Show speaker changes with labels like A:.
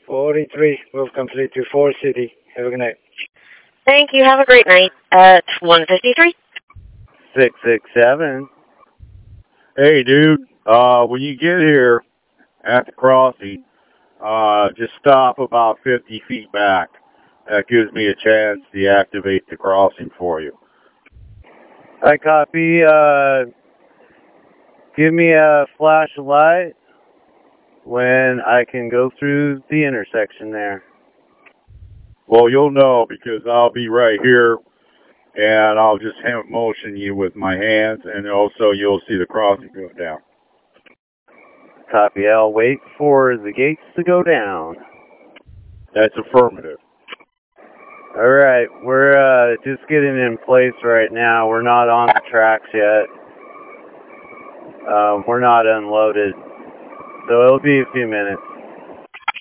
A: 43, welcome 324 City. Have a good night.
B: Thank you. Have a great night. At 153.
C: 667.
D: Hey, dude. When you get here at the crossing, just stop about 50 feet back. That gives me a chance to deactivate the crossing for you.
C: I copy. Give me a flashlight when I can go through the intersection there.
D: Well, you'll know because I'll be right here, and I'll just hand motion you with my hands, and also you'll see the crossing go down.
C: Copy. I'll wait for the gates to go down.
D: That's affirmative.
C: All right, we're just getting in place right now. We're not on the tracks yet. We're not unloaded, so it'll be a few minutes.